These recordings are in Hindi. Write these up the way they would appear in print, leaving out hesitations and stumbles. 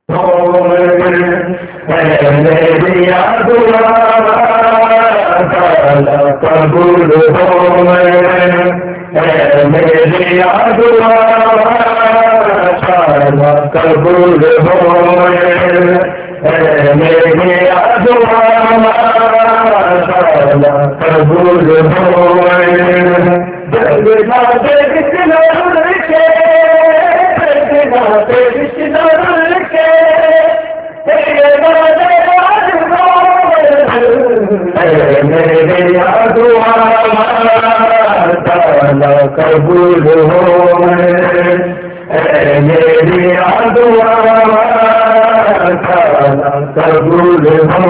मेरी दुआ कबूल हो मेरी दुआ कबूल हो मेरी दुआ कबूल हो मेरी दुआ कबूल हो मेरी दुआ कबूल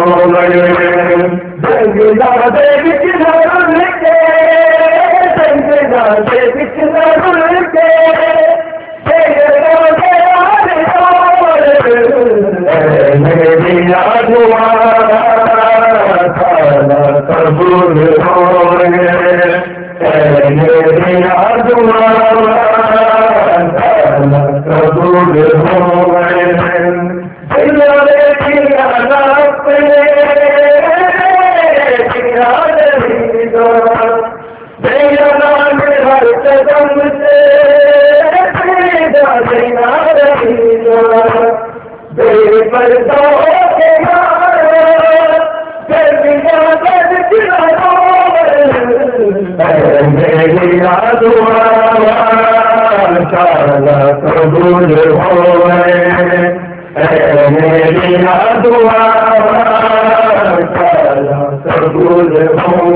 कबूल हो मेरी दुआ कबूल हो मेरी दुआ कबूल हो मेरी दुआ कबूल हो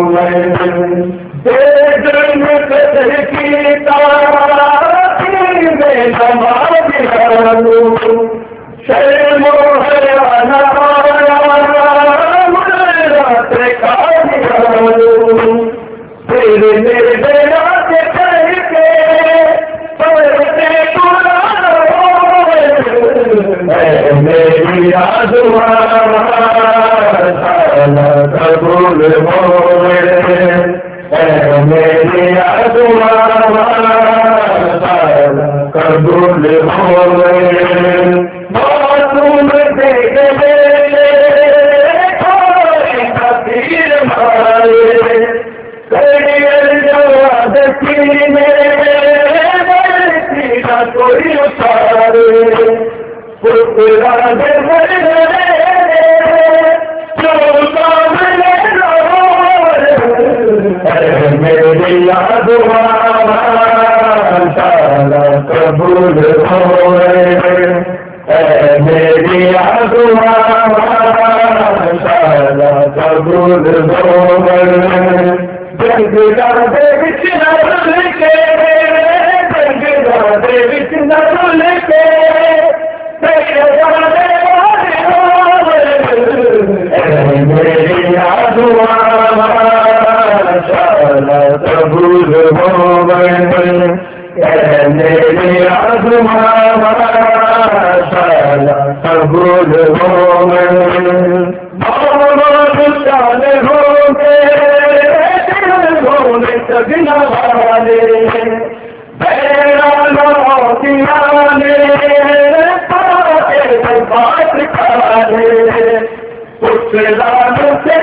मेरी दुआ कबूल हो मेरी दुआ कबूल हो मासूम देख तस्वीर मारे जवाद कोई उतारे मेरी दुआ कबूल हो मेरी दुआ कबूल हो मेरी दुआ कबूल हो मेरी दुआ कबूल हो सगना वाले बात खाले उस लाल से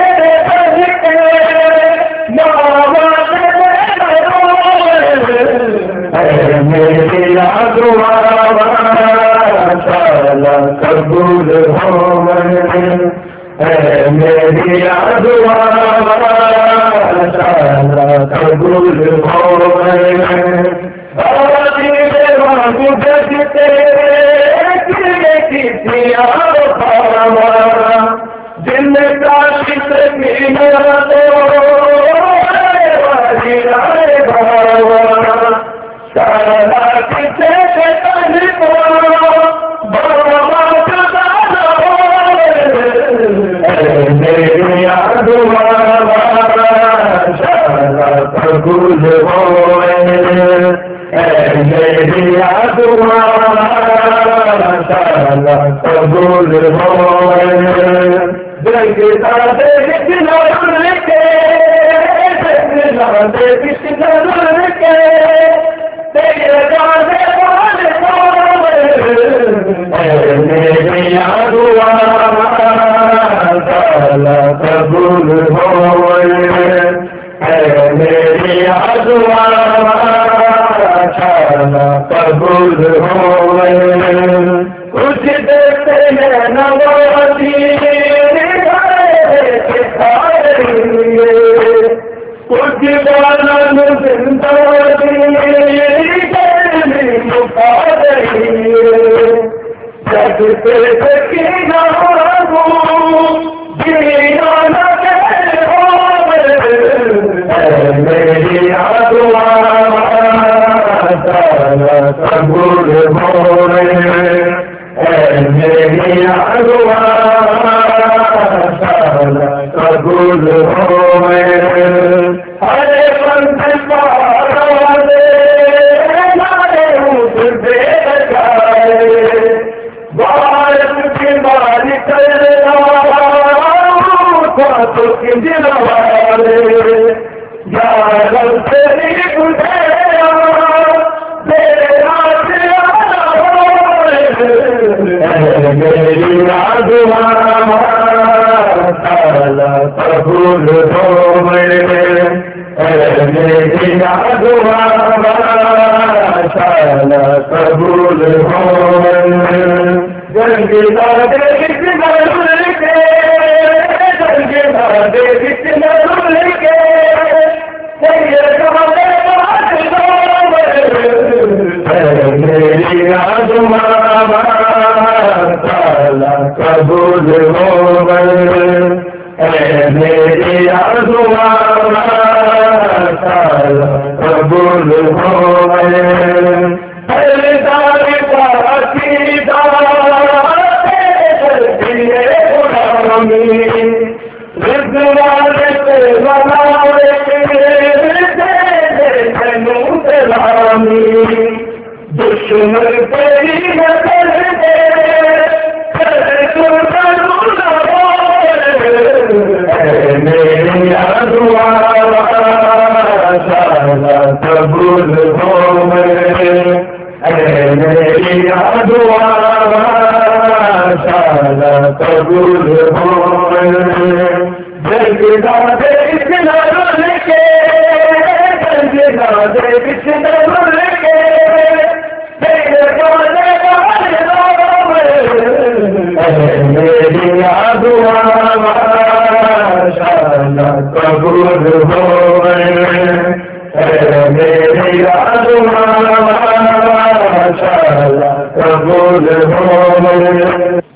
मेरी दुआ कबूल हो मेरी दुआ कबूल हो जिन का मेरी दुआ कबूल हो मेरी दुआ कबूल हो मेरी दुआ ताला कबूल होए, मेरी दुआ ताला कबूल होए। कुछ देते हैं नवाज़ी कुछ बालन जिंदगी मुका रही जग पे सकीना जीना न हो मेरी दुआ ताला कबूल होए, मेरी दुआ ताला कबूल होए। हरे पंथ पारे नारे उठ दे जाए, भारत की मालिक तो किंजवारे यार तेरी गुजरा मेरी दुआ ताला कबूल होए, मेरी दुआ ताला कबूल होए। जंगला दे कृष्ण के, जंगला दे कृष्ण के मेरी दुआ ताला कबूल होए, मेरी दुआ ताला कबूल होए। हरदार का अकीदा दिए गुलामी रिज़वान से बनाए सलामी, दुश्मन तेरी नजर दे मेरी दुआ ताला कबूल होए, मेरी दुआ ताला कबूल होए। जगदा दे कृष्ण के, जगदा दे कृष्ण के मेरी दुआ ताला कबूल होए, मेरी दुआ ताला कबूल होए।